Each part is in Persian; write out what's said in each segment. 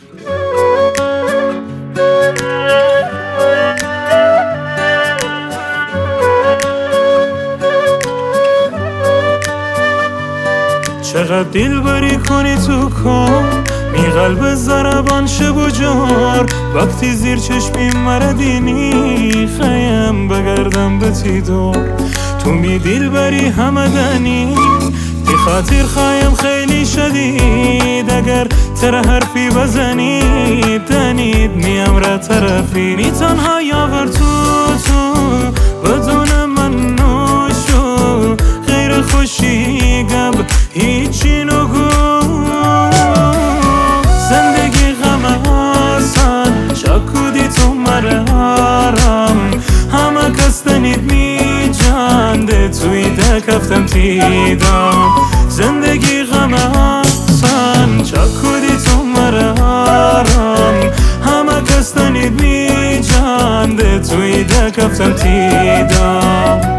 چقدر دل بری کنی تو کار می قلب ضربان شب و جار وقتی زیر چشمی مردینی خیم بگردم به تی دار تو می دل بری همدنی دی خاطر خوایم خیلی شدید اگر تر حرفی بزنی تنید میم را طرفی می تنها یاور تو بدون من نوشو غیر خوشی گب هیچی نگو زندگی غم آسان چاکودی تو مرارم همه کس تنید می جانده توی دکفتم تیدم زندگی غم آسان چاکودی تو مرارم همه کس تنید می جانده توی دکفتم تیدم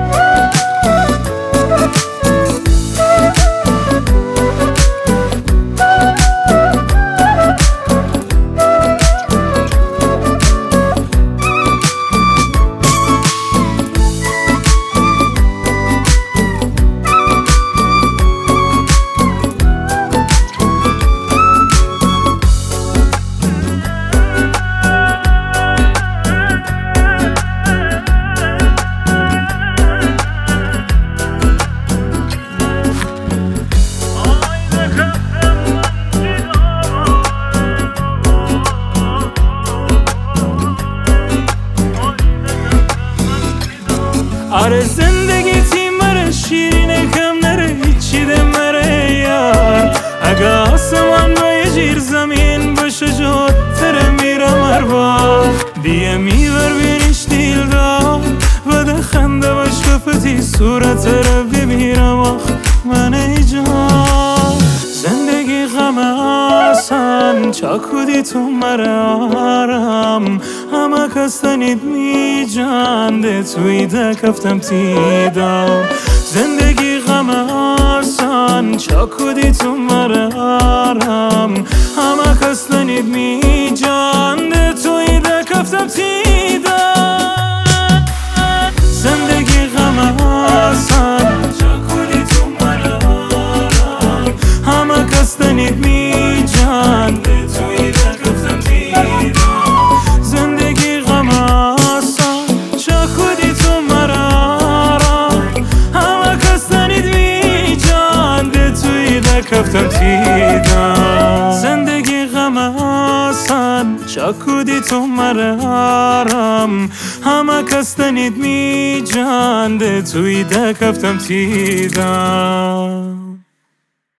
آره زندگی تی مره شیرینه کم نره هیچی ده مره یار اگه آسمان با یه جیر زمین باشه جات تره میرم اربار دیه میور بینیش دیل دار و ده خنده باش کفتی صورت رو بمیرم آخ من ایجان زندگی غم آسان چاکودی تو مرارم همه کس تنید می جانده توی دکفتم تیدم زندگی غم آسان چاکودی تو مرارم همه کس تنید می جانده توی دکفتم تیدم زندگی غم آسان چاکودی تو مرارم همه کس تنید می جانده توی دکفتم تیدم زندگی غم آسان چاکودی تو مرارم همه کس تنید می جانده توی دکفتم تیدم زندگی غم آسان چاکودی تو مرارم همه کس تنید می جانده توی دکفتم تیدم